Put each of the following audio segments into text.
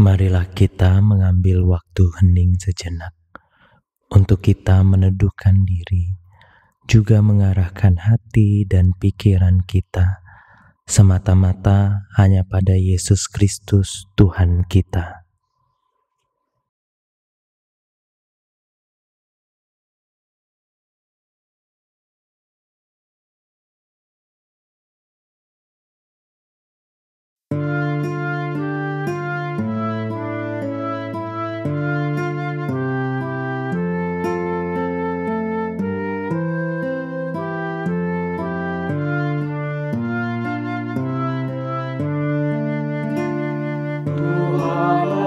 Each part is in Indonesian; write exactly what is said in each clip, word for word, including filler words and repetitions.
Marilah kita mengambil waktu hening sejenak untuk kita meneduhkan diri, juga mengarahkan hati dan pikiran kita semata-mata hanya pada Yesus Kristus Tuhan kita. Tuhan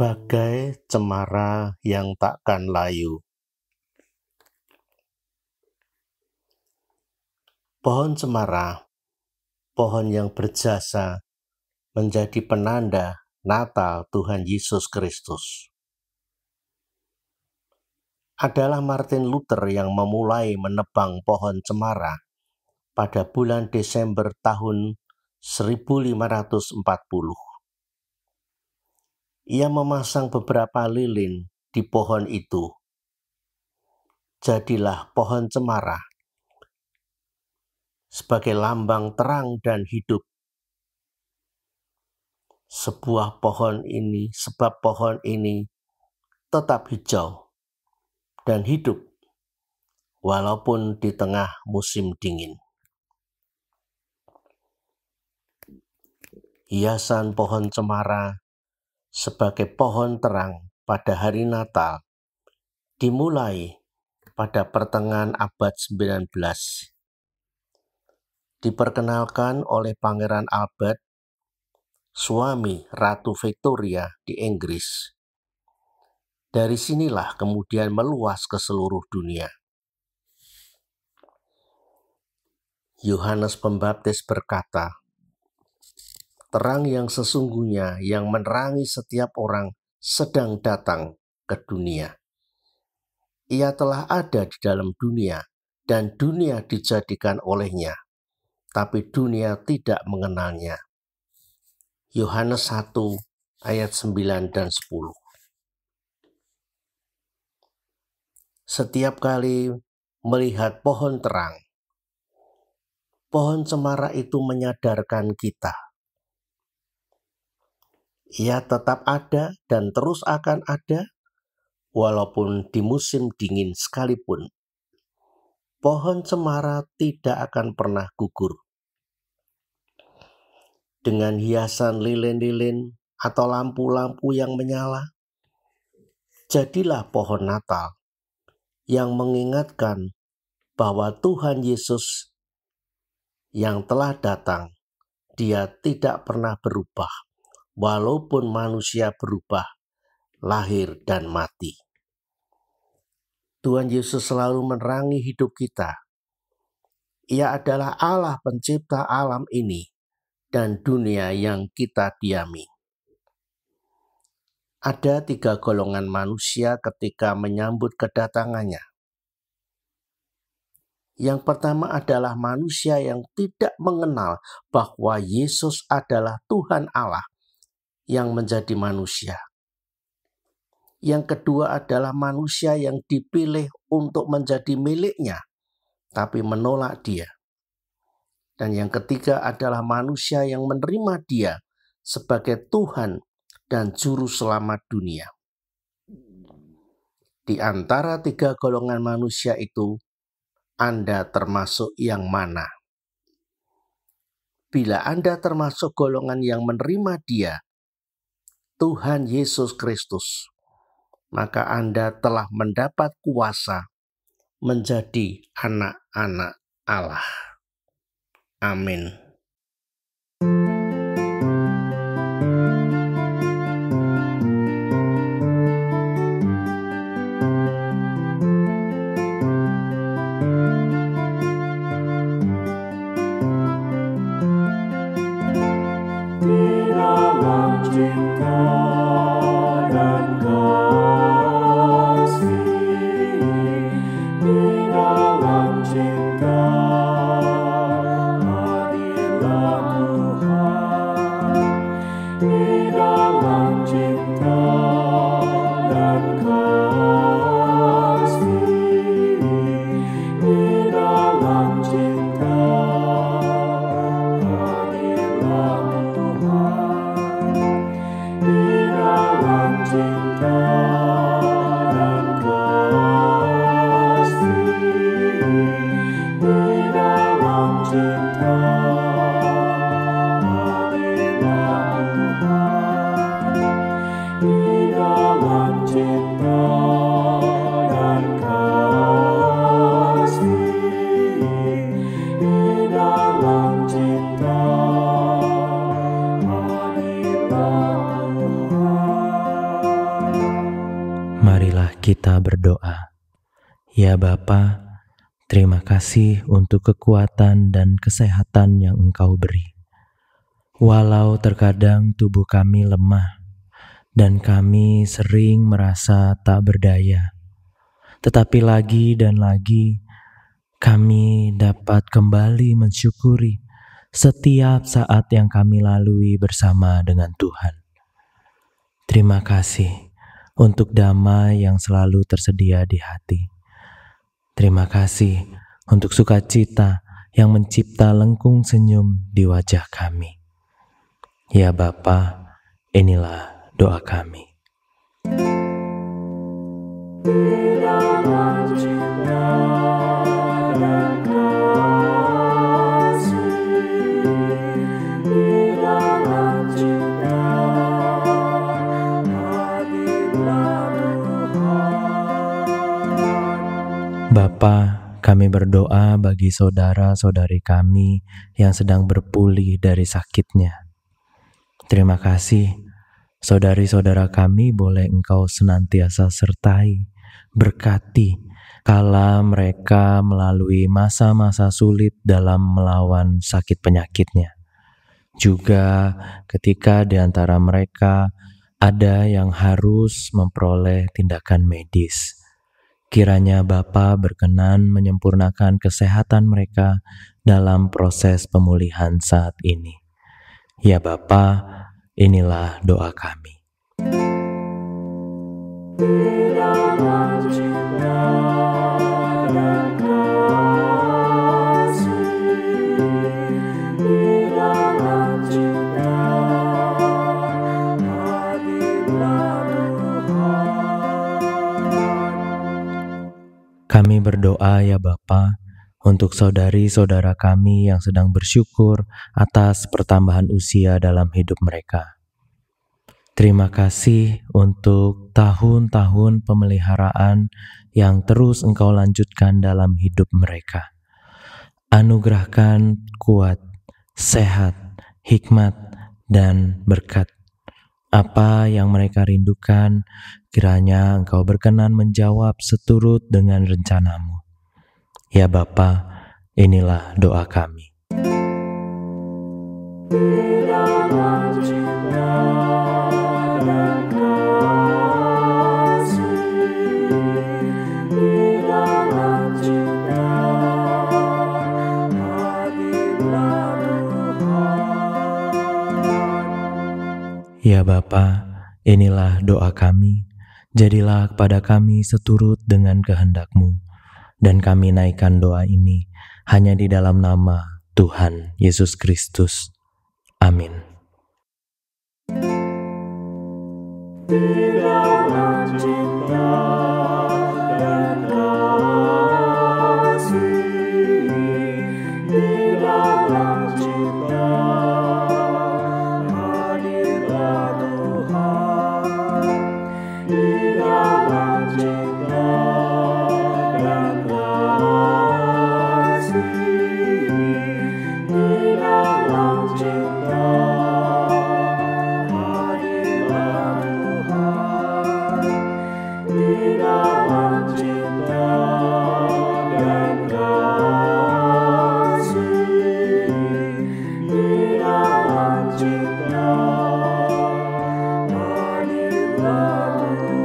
Sebagai cemara yang takkan layu. Pohon cemara, pohon yang berjasa menjadi penanda Natal Tuhan Yesus Kristus. Adalah Martin Luther yang memulai menebang pohon cemara pada bulan Desember tahun seribu lima ratus empat puluh. Ia memasang beberapa lilin di pohon itu. Jadilah pohon cemara sebagai lambang terang dan hidup. Sebuah pohon ini, sebab pohon ini tetap hijau dan hidup walaupun di tengah musim dingin. Hiasan pohon cemara sebagai pohon terang pada hari Natal dimulai pada pertengahan abad sembilan belas. Diperkenalkan oleh Pangeran Albert, suami Ratu Victoria di Inggris. Dari sinilah kemudian meluas ke seluruh dunia. Yohanes Pembaptis berkata, terang yang sesungguhnya yang menerangi setiap orang sedang datang ke dunia. Ia telah ada di dalam dunia dan dunia dijadikan olehnya, tapi dunia tidak mengenalnya. Yohanes satu ayat sembilan dan sepuluh. Setiap kali melihat pohon terang, pohon cemara itu menyadarkan kita. Ia tetap ada dan terus akan ada, walaupun di musim dingin sekalipun. Pohon cemara tidak akan pernah gugur. Dengan hiasan lilin-lilin atau lampu-lampu yang menyala, jadilah pohon Natal yang mengingatkan bahwa Tuhan Yesus yang telah datang, Dia tidak pernah berubah, walaupun manusia berubah, lahir dan mati. Tuhan Yesus selalu menerangi hidup kita. Ia adalah Allah pencipta alam ini dan dunia yang kita diami. Ada tiga golongan manusia ketika menyambut kedatangannya. Yang pertama adalah manusia yang tidak mengenal bahwa Yesus adalah Tuhan Allah yang menjadi manusia. Yang kedua adalah manusia yang dipilih untuk menjadi miliknya, tapi menolak Dia. Dan yang ketiga adalah manusia yang menerima Dia sebagai Tuhan dan Juru Selamat dunia. Di antara tiga golongan manusia itu, Anda termasuk yang mana? Bila Anda termasuk golongan yang menerima Dia, Tuhan Yesus Kristus, maka Anda telah mendapat kuasa menjadi anak-anak Allah. Amin. Marilah kita berdoa. Ya Bapa, terima kasih untuk kekuatan dan kesehatan yang Engkau beri. Walau terkadang tubuh kami lemah dan kami sering merasa tak berdaya, tetapi lagi dan lagi kami dapat kembali mensyukuri setiap saat yang kami lalui bersama dengan Tuhan. Terima kasih untuk damai yang selalu tersedia di hati. Terima kasih untuk sukacita yang mencipta lengkung senyum di wajah kami. Ya Bapa, inilah doa kami. Di dalam cinta dan kasih, di dalam cinta hadirlah Tuhan. Bapa, kami berdoa bagi saudara-saudari kami yang sedang berpulih dari sakitnya. Terima kasih, saudari-saudara kami boleh Engkau senantiasa sertai, berkati, kala mereka melalui masa-masa sulit dalam melawan sakit penyakitnya. Juga ketika di antara mereka ada yang harus memperoleh tindakan medis. Kiranya Bapa berkenan menyempurnakan kesehatan mereka dalam proses pemulihan saat ini. Ya Bapa, inilah doa kami. Di dalam cinta dan kasih, di dalam cinta hadirlah Tuhan. Kami berdoa ya Bapa untuk saudari-saudara kami yang sedang bersyukur atas pertambahan usia dalam hidup mereka. Terima kasih untuk tahun-tahun pemeliharaan yang terus Engkau lanjutkan dalam hidup mereka. Anugerahkan kuat, sehat, hikmat, dan berkat. Apa yang mereka rindukan, kiranya Engkau berkenan menjawab seturut dengan rencanamu. Ya Bapa, inilah doa kami. Di dalam cinta dan kasih, di dalam cinta hadirlah Tuhan. Ya Bapa, inilah doa kami. Jadilah kepada kami seturut dengan kehendak-Mu. Dan kami naikkan doa ini hanya di dalam nama Tuhan Yesus Kristus. Amin. Di dalam cinta dan kasih, di dalam cinta hadirlah Tuhan. Di dalam cinta dan kasih, di dalam cinta hadirlah Tuhan. Di dalam cinta dan kasih, di dalam cinta hadirlah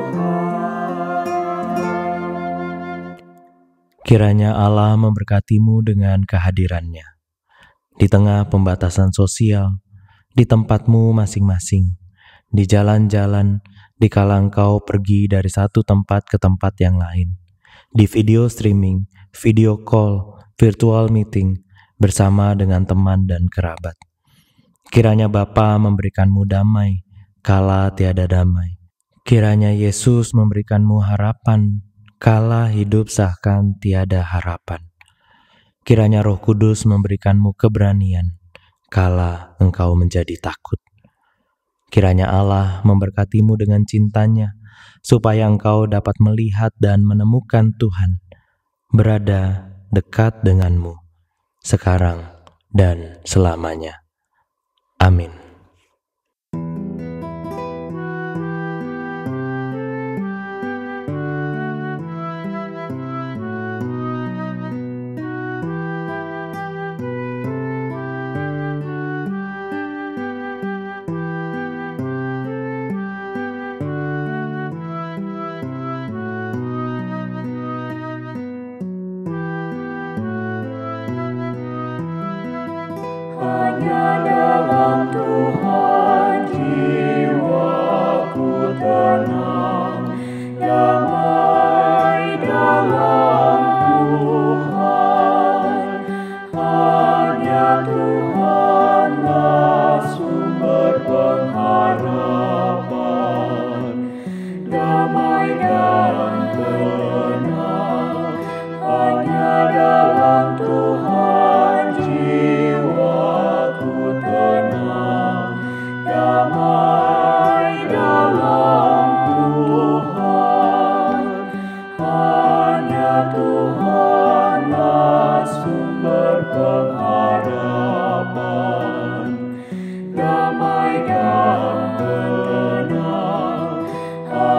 Tuhan. Kiranya Allah memberkatimu dengan kehadirannya di tengah pembatasan sosial, di tempatmu masing-masing, di jalan-jalan, di kala engkau pergi dari satu tempat ke tempat yang lain, di video streaming, video call, virtual meeting, bersama dengan teman dan kerabat. Kiranya Bapa memberikanmu damai, kala tiada damai. Kiranya Yesus memberikanmu harapan, kala hidup seakan tiada harapan. Kiranya Roh Kudus memberikanmu keberanian, kala engkau menjadi takut. Kiranya Allah memberkatimu dengan cintanya, supaya engkau dapat melihat dan menemukan Tuhan, berada dekat denganmu, sekarang dan selamanya. Amin.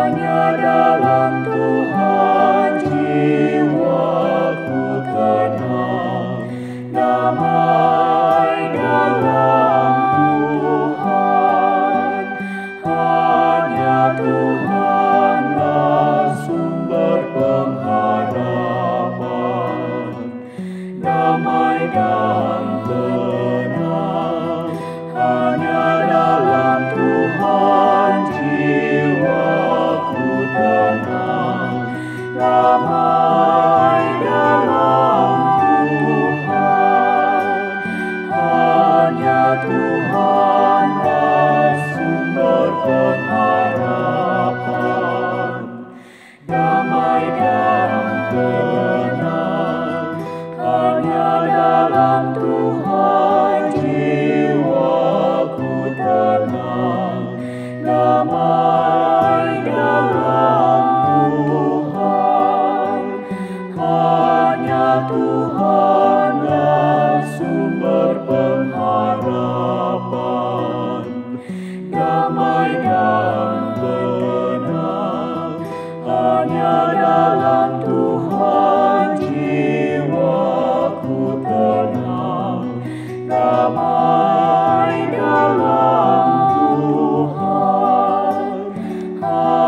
hanya dalam Tuhan jiwaku tenang, damai dalam Tuhan, hanya Tuhanlah sumber pengharapan, damai dan tenang, hanya dalam Tuhan jiwaku tenang, damai dalam Tuhan, hanya Tuhanlah sumber pengharapan, damai dan tenang, hanya dalam Tuhan jiwaku tenang, damai dalam Tuhan, hanya Tuhanlah sumber pengharapan, damai dan tenang, hanya dalam Tuhan jiwaku tenang, damai dalam Tuhan.